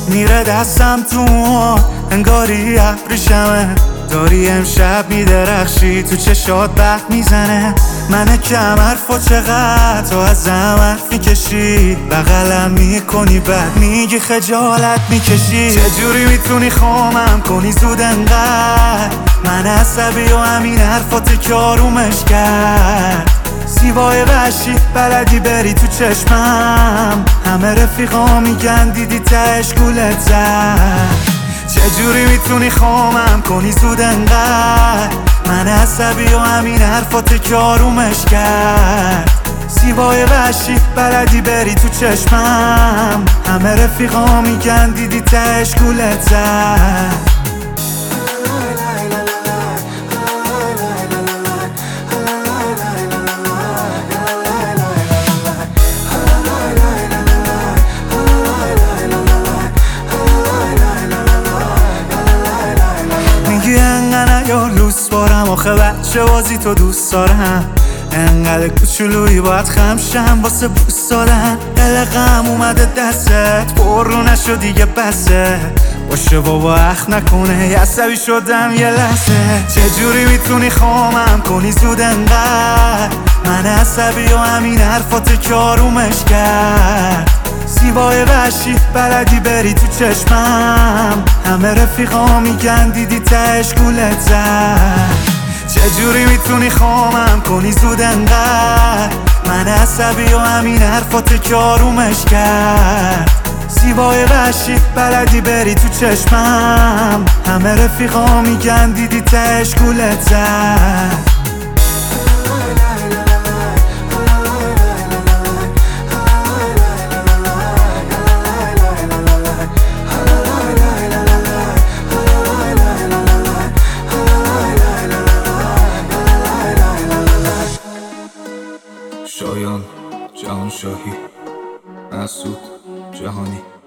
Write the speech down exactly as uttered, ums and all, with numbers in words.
میره دستم تو موها انگاری ابریشمه، داری امشب میدرخشی تو چشات برق میزنه. من کم حرف و چقدر تو از زحمت میکشی، بغلم میکنی بعد میگی خجالت میکشی. چجوری میتونی خامم کنی زود انقدر؟ من عصبی و همین حرفات که آرومش کرد. زیبای وحشی بلدی بری تو چشمم، همه رفیقا میگن دیدی تهش گولت زد. چجوری میتونی خامم کنی زود انقدر؟ من عصبی و همین حرفات که آرومش کرد. زیبای وحشی بلدی بری تو چشمم، همه رفیقا میگن دیدی تهش گولت زد. یا لوس بارم آخه بچه بازی تو دوست دارم، انقدر کوچولویی باید خمشم واسه بوست دادن. قلقم اومده دستت پر رو نشو دیگه بسه، باشه بابا اخ نکنه عصبی شدم یه لحظه. چجوری میتونی خامم کنی زود انقدر؟ من عصبی و همین حرفات که آرومش کرد. زیبای وحشی بلدی بری تو چشمم، همه رفیقا میگن دیدی تهش گولت زد. چجوری میتونی خامم کنی زود انقدر؟ من عصبی و همین حرفات که آرومش کرد. زیبای وحشی بلدی بری تو چشمم، همه رفیقا میگن دیدی تهش گولت زد. شایان جهان شاهی، مسعود جهانی.